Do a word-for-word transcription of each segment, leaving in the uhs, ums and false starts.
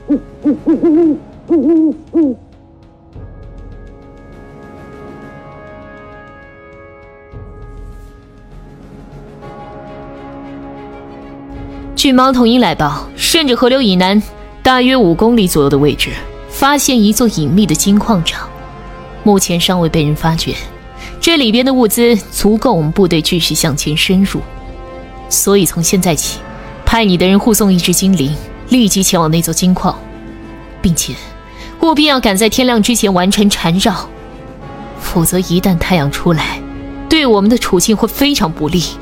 据猫头鹰来报，顺着河流以南大约五公里左右的位置，发现一座隐秘的金矿场，目前尚未被人发觉。这里边的物资足够我们部队继续向前深入，所以从现在起，派你的人护送一只精灵，立即前往那座金矿，并且务必要赶在天亮之前完成缠绕，否则一旦太阳出来，对我们的处境会非常不利。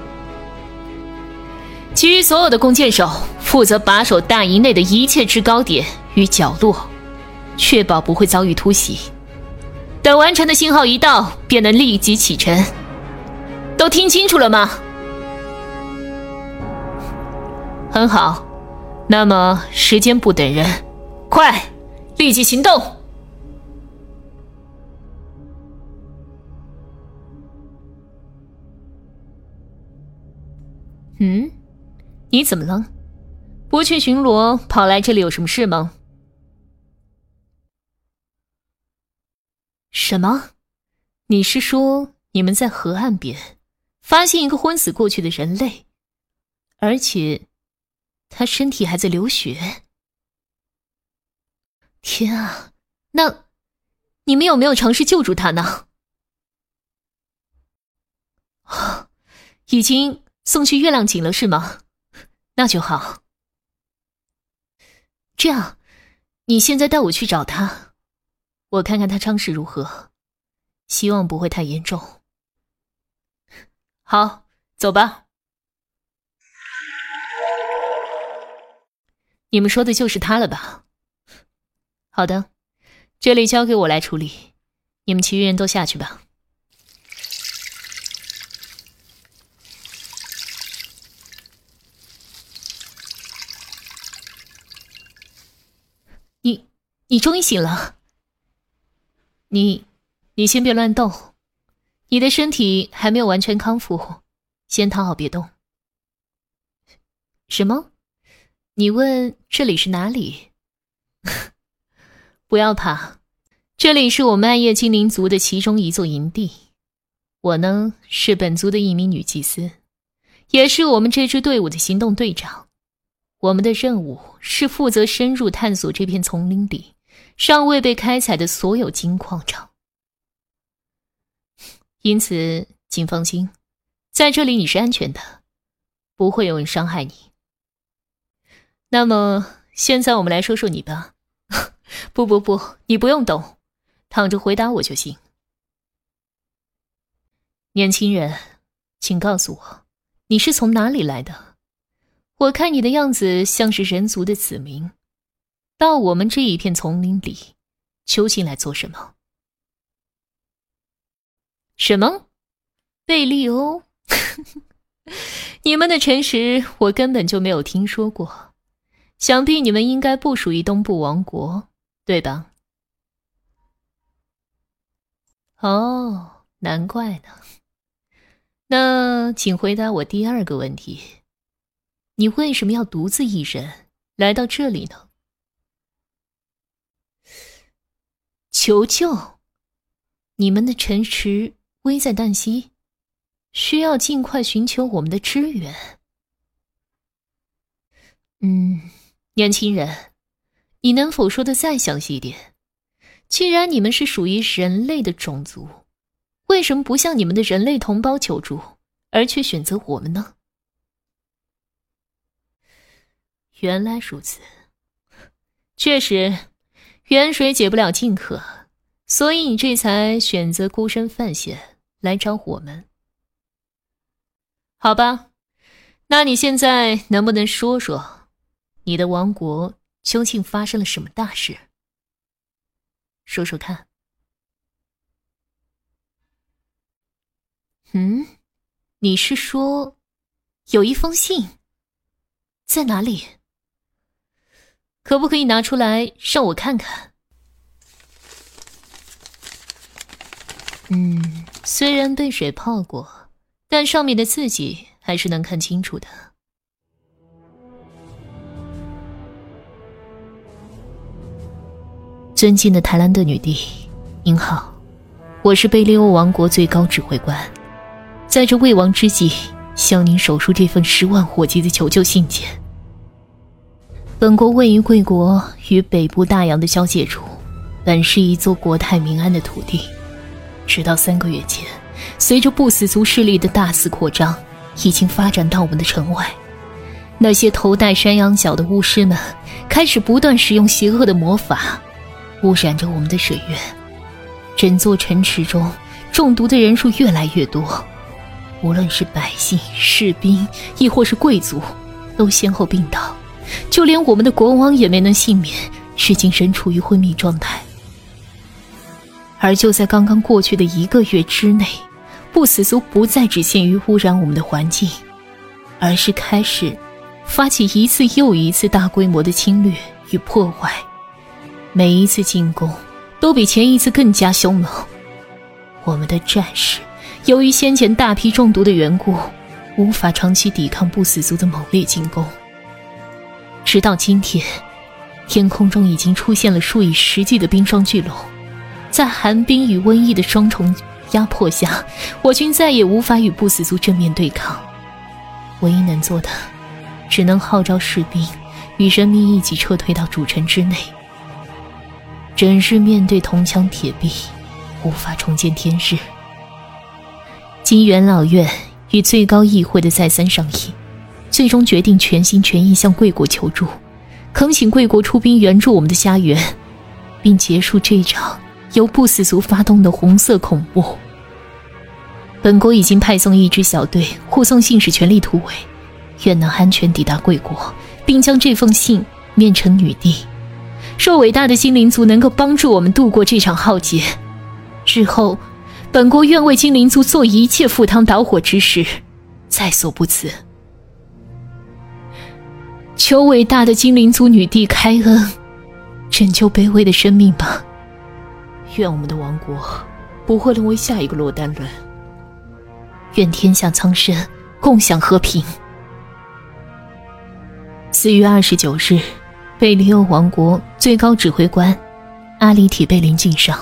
其余所有的弓箭手负责把守大营内的一切制高点与角落，确保不会遭遇突袭。等完成的信号一到，便能立即启程。都听清楚了吗？很好，那么时间不等人，快，立即行动！嗯？你怎么了？不去巡逻，跑来这里有什么事吗？什么？你是说你们在河岸边发现一个昏死过去的人类，而且他身体还在流血？天啊，那你们有没有尝试救助他呢？啊，已经送去月亮井了是吗？那就好。这样，你现在带我去找他，我看看他伤势如何，希望不会太严重。好，走吧。你们说的就是他了吧？好的，这里交给我来处理，你们其余人都下去吧。你，你终于醒了。你，你先别乱动，你的身体还没有完全康复，先躺好别动。什么？你问这里是哪里？不要怕，这里是我们暗夜精灵族的其中一座营地。我呢，是本族的一名女祭司，也是我们这支队伍的行动队长。我们的任务是负责深入探索这片丛林里尚未被开采的所有金矿场。因此，请放心，在这里你是安全的，不会有人伤害你。那么，现在我们来说说你吧。不不不，你不用动，躺着回答我就行。年轻人，请告诉我，你是从哪里来的？我看你的样子像是人族的子民，到我们这一片丛林里，究竟来做什么？什么？贝利欧？你们的城池我根本就没有听说过，想必你们应该不属于东部王国，对吧？哦，难怪呢。那请回答我第二个问题。你为什么要独自一人来到这里呢？求救！你们的城池危在旦夕，需要尽快寻求我们的支援。嗯，年轻人，你能否说得再详细一点？既然你们是属于人类的种族，为什么不向你们的人类同胞求助，而却选择我们呢？原来如此，确实，远水解不了近渴，所以你这才选择孤身犯险来找我们。好吧，那你现在能不能说说，你的王国究竟发生了什么大事？说说看。嗯，你是说，有一封信？在哪里？可不可以拿出来让我看看？嗯，虽然被水泡过，但上面的字迹还是能看清楚的。 尊敬的泰兰德女帝，您好，我是贝利欧王国最高指挥官，在这未亡之际，向您手书这份十万火急的求救信件。本国位于贵国与北部大洋的交界处，本是一座国泰民安的土地，直到三个月前，随着不死族势力的大肆扩张，已经发展到我们的城外。那些头戴山羊角的巫师们开始不断使用邪恶的魔法，污染着我们的水源。整座城池中中毒的人数越来越多，无论是百姓、士兵，亦或是贵族，都先后病倒，就连我们的国王也没能幸免，至今仍处于昏迷状态。而就在刚刚过去的一个月之内，不死族不再只限于污染我们的环境，而是开始发起一次又一次大规模的侵略与破坏，每一次进攻都比前一次更加凶猛。我们的战士由于先前大批中毒的缘故，无法长期抵抗不死族的猛烈进攻。直到今天，天空中已经出现了数以十计的冰霜巨龙，在寒冰与瘟疫的双重压迫下，我军再也无法与不死族正面对抗。唯一能做的，只能号召士兵与人民一起撤退到主城之内。整日面对铜墙铁壁，无法重见天日。经元老院与最高议会的再三商议，最终决定全心全意向贵国求助，恳请贵国出兵援助我们的家园，并结束这场由不死族发动的红色恐怖。本国已经派送一支小队护送信使全力突围，愿能安全抵达贵国，并将这封信面呈女帝。若伟大的精灵族能够帮助我们度过这场浩劫，日后本国愿为精灵族做一切赴汤蹈火之事，在所不辞。求伟大的精灵族女帝开恩，拯救卑微的生命吧。愿我们的王国不会沦为下一个落单人。愿天下苍生共享和平。四月二十九日，贝利欧王国最高指挥官阿里体贝林敬上。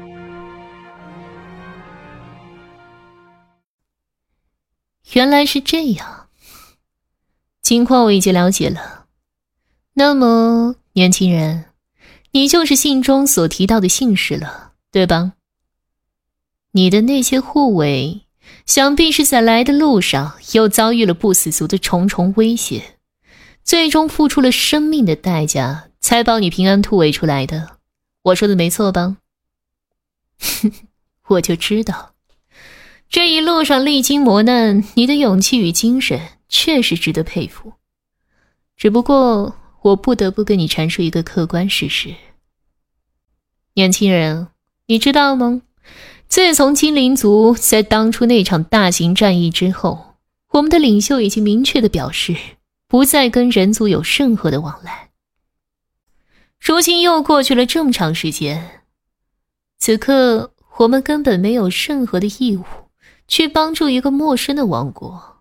原来是这样，情况我已经了解了。那么，年轻人，你就是信中所提到的信使了，对吧？你的那些护卫，想必是在来的路上又遭遇了不死族的重重威胁，最终付出了生命的代价，才保你平安突围出来的。我说的没错吧？我就知道，这一路上历经磨难，你的勇气与精神确实值得佩服。只不过，我不得不跟你阐述一个客观事实。年轻人，你知道吗？自从精灵族在当初那场大型战役之后，我们的领袖已经明确地表示，不再跟人族有任何的往来。如今又过去了这么长时间，此刻我们根本没有任何的义务去帮助一个陌生的王国。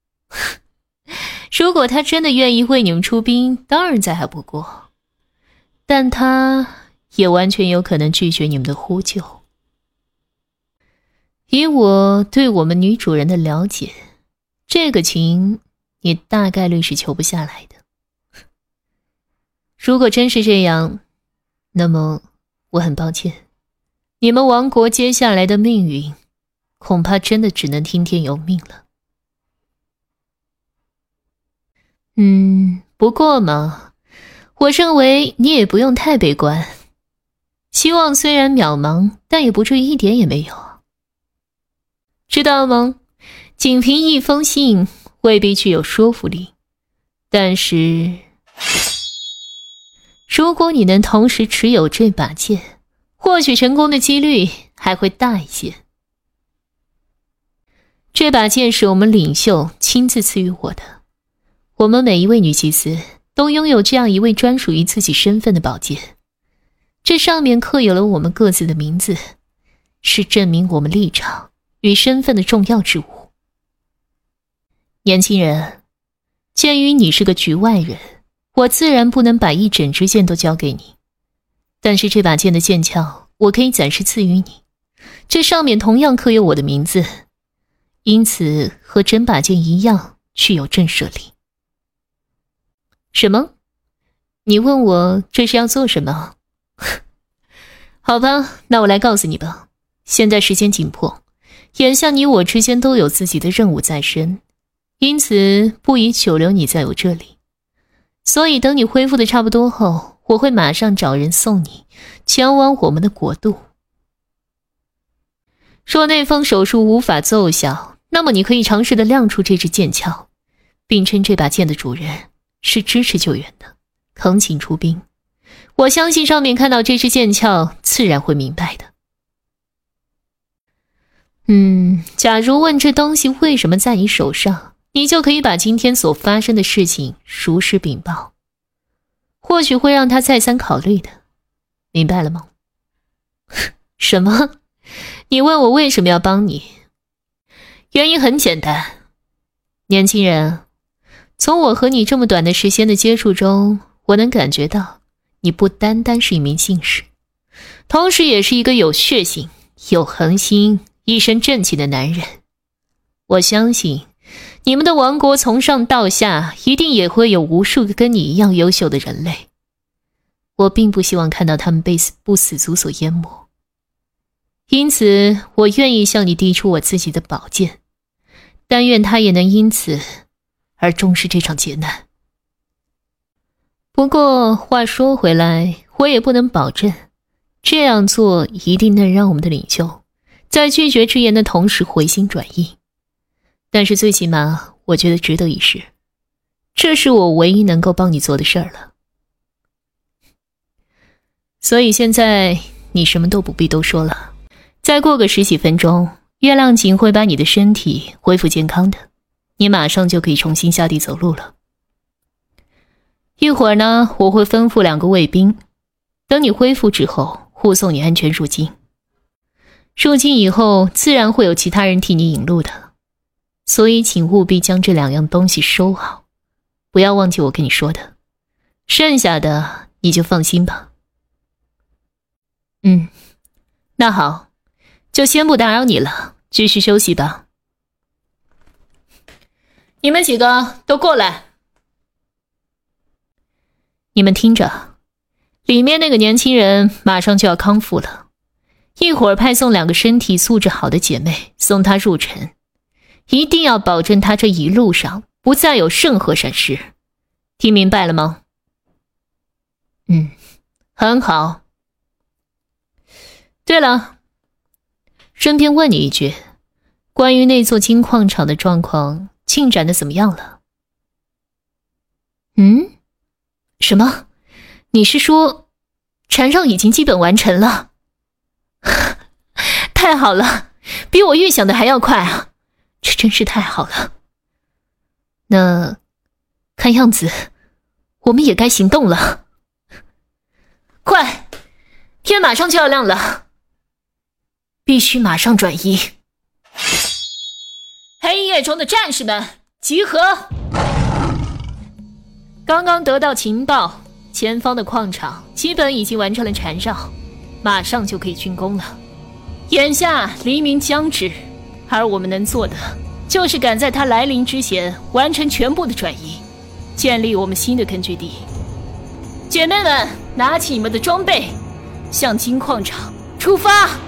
如果他真的愿意为你们出兵，当然再好不过，但他也完全有可能拒绝你们的呼救。以我对我们女主人的了解，这个情你大概率是求不下来的。如果真是这样，那么我很抱歉，你们王国接下来的命运恐怕真的只能听天由命了。嗯，不过嘛，我认为你也不用太悲观。希望虽然渺茫，但也不至于一点也没有。知道吗？仅凭一封信未必具有说服力，但是如果你能同时持有这把剑，获取成功的几率还会大一些。这把剑是我们领袖亲自赐予我的，我们每一位女祭司都拥有这样一位专属于自己身份的宝剑，这上面刻有了我们各自的名字，是证明我们立场与身份的重要之物。年轻人，鉴于你是个局外人，我自然不能把一整支剑都交给你， 但是这把剑的剑鞘，我可以暂时赐予你，这上面同样刻有我的名字，因此和整把剑一样具有震慑力。什么？你问我这是要做什么？好吧，那我来告诉你吧。现在时间紧迫，眼下你我之间都有自己的任务在身，因此不宜久留你在我这里。所以等你恢复的差不多后，我会马上找人送你前往我们的国度。若内方手术无法奏效，那么你可以尝试的亮出这支剑鞘，并称这把剑的主人是支持救援的，恳请出兵。我相信上面看到这支剑鞘，自然会明白的。嗯，假如问这东西为什么在你手上，你就可以把今天所发生的事情如实禀报，或许会让他再三考虑的，明白了吗？什么？你问我为什么要帮你？原因很简单，年轻人，从我和你这么短的时间的接触中，我能感觉到你不单单是一名信使，同时也是一个有血性、有恒心、一身正气的男人。我相信你们的王国从上到下一定也会有无数个跟你一样优秀的人类，我并不希望看到他们被不死族所淹没，因此我愿意向你递出我自己的宝剑，但愿他也能因此而终止这场劫难。不过话说回来，我也不能保证这样做一定能让我们的领袖在拒绝之言的同时回心转意，但是最起码我觉得值得一试，这是我唯一能够帮你做的事儿了。所以现在你什么都不必多说了，再过个十几分钟，月亮井会把你的身体恢复健康的，你马上就可以重新下地走路了。一会儿呢，我会吩咐两个卫兵，等你恢复之后护送你安全入境。入境以后自然会有其他人替你引路的，所以请务必将这两样东西收好，不要忘记我跟你说的，剩下的你就放心吧。嗯，那好，就先不打扰你了，继续休息吧。你们几个都过来。你们听着，里面那个年轻人马上就要康复了，一会儿派送两个身体素质好的姐妹送他入城，一定要保证他这一路上不再有任何闪失，听明白了吗？嗯，很好。对了，顺便问你一句，关于那座金矿场的状况进展的怎么样了？嗯？什么？你是说缠绕已经基本完成了？太好了，比我预想的还要快啊，这真是太好了。那看样子我们也该行动了。快，天马上就要亮了，必须马上转移。黑夜中的战士们集合！刚刚得到情报，前方的矿场基本已经完成了缠绕，马上就可以竣工了。眼下黎明将至，而我们能做的就是赶在它来临之前完成全部的转移，建立我们新的根据地。姐妹们，拿起你们的装备，向金矿场出发！